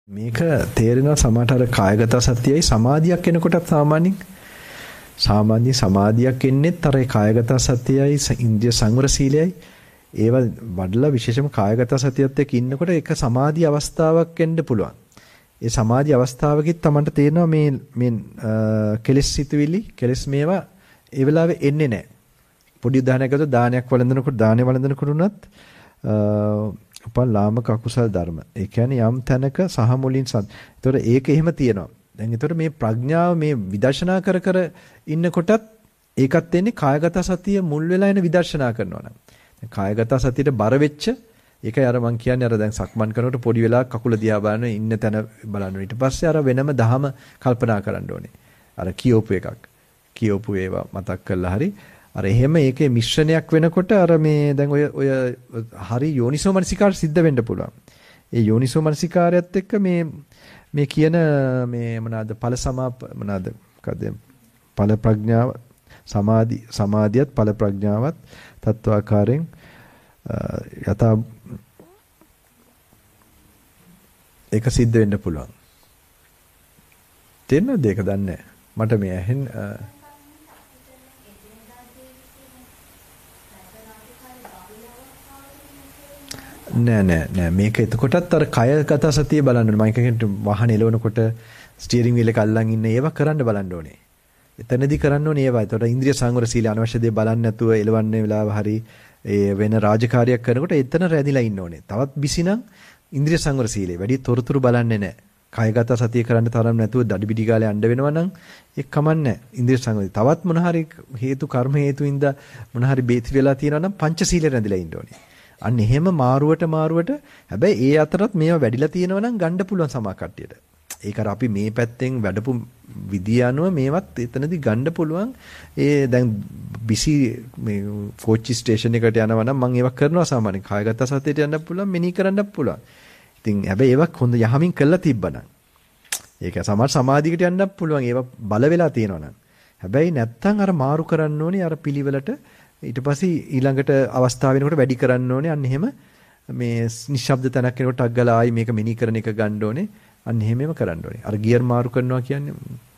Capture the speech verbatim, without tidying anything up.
මේක තේරෙනවා සමහරට අර කායගත සතියයි සමාධියක් එනකොටත් සාමාන්‍යයෙන් සාමාන්‍ය සමාධියක් එන්නේත් අර කායගත සතියයි ඉන්ද්‍රිය සංවර සීලයයි ඒව වඩලා විශේෂම කායගත සතියත් එක්ක ඉන්නකොට ඒක සමාධි අවස්ථාවක් එන්න පුළුවන්. ඒ සමාධි අවස්ථාවකෙත් Tamanට තේරෙනවා මේ මේ කෙලෙස් සිතුවිලි කෙලෙස් මේවා ඒ වෙලාවේ එන්නේ නැහැ. පොඩි උදාහරණයක් ගත්තොත් දානයක් වළඳනකොට දානේ වළඳනකොට උනත් උපන් ලාමක අකුසල ධර්ම. ඒ කියන්නේ යම් තැනක සහ මුලින් සත්. ඒතකොට ඒක එහෙම තියෙනවා. දැන් ඒතකොට මේ ප්‍රඥාව මේ විදර්ශනා කර කර ඉන්නකොටත් ඒකත් එන්නේ කායගත සතිය මුල් වෙලා එන විදර්ශනා කරනවා නම්. දැන් කායගත සතියට බර වෙච්ච ඒකයි අර මං කියන්නේ අර දැන් සක්මන් කරනකොට පොඩි වෙලා කකුල දිහා බලන ඉන්න තැන බලන්න. ඊට පස්සේ අර වෙනම දහම කල්පනා කරන්න ඕනේ. අර කියෝපු එකක්. කියෝපු ඒවා මතක් කරලා හරි අර එහෙම ඒකේ මිශ්‍රණයක් වෙනකොට අර මේ දැන් ඔය ඔය හරි යෝනිසෝ මනසිකාර සිද්ධ වෙන්න පුළුවන්. ඒ යෝනිසෝ මනසිකාරයත් එක්ක මේ මේ කියන මේ මොනවාද ඵල සමාප මොනවාද මොකද ඵල ප්‍රඥාව සමාධි සමාධියත් ඵල ප්‍රඥාවත් තත්වාකාරයෙන් යථා ඒක සිද්ධ වෙන්න පුළුවන්. තේරෙනවද ඒක දන්නේ මට මේ ඇහෙන් නෑ නෑ නෑ මේක එතකොටත් අර කයගත සතිය බලන්න ඕනේ. මම කියන්නේ වාහන එලවනකොට ස්ටියරින් වීල් එක අල්ලන් ඉන්න ඒවා කරන්න බලන්න ඕනේ. එතනදී කරන්න ඕනේ ඒවා. ඒතකොට ඉන්ද්‍රිය සංවර සීල අනවශ්‍ය දේ බලන්නේ නැතුව එලවන්නේ වෙලාව හරි ඒ වෙන රාජකාරියක් කරනකොට එතන රැඳිලා ඉන්න ඕනේ. තවත් බිසිනම් ඉන්ද්‍රිය සංවර සීලේ වැඩි තොරතුරු බලන්නේ නැහැ. කයගත සතිය කරන්න තරම් නැතුව දඩිබිඩි ගාලේ යන්න වෙනවා නම් ඒක කමන්නේ. ඉන්ද්‍රිය සංවර තවත් මොන හරි හේතු කර්ම හේතුින්ද මොන හරි බේති වෙලා තියෙනවා නම් පංචශීලෙ රැඳිලා ඉන්න ඕනේ. අන්න එහෙම මාරුවට මාරුවට හැබැයි ඒ අතරත් මේවා වැඩිලා තියෙනවා නම් ගන්න පුළුවන් සමා කට්ටියට. ඒක අර අපි මේ පැත්තෙන් වැඩපු විදිය අනුව මේවත් එතනදී ගන්න පුළුවන්. ඒ දැන් බිසි මේ කෝච්චි ස්ටේෂන් එකට යනවා නම් මම ඒවා කරනවා සාමාන්‍යයෙන්. කායගත සතියට යන්න පුළුවන්, මෙනී කරන්නත් පුළුවන්. ඉතින් හැබැයි ඒවා හොඳ යහමින් කළා තිබ්බනම්. ඒක සමහර සමාධියකට යන්නත් පුළුවන්. ඒවා බල වෙලා තියෙනවා නම්. හැබැයි නැත්තම් අර මාරු කරන්න ඕනේ අර පිළිවෙලට ඊට පස්සේ ඊළඟට අවස්ථාව වෙනකොට වැඩි කරන්න ඕනේ. අන්න එහෙම මේ නිශ්ශබ්ද තැනක් වෙනකොට අග්ගලා ආයි මේක මෙනී කරන එක ගන්න ඕනේ. අන්න එහෙමම කරන්න ඕනේ. අර ගියර් මාරු කරනවා කියන්නේ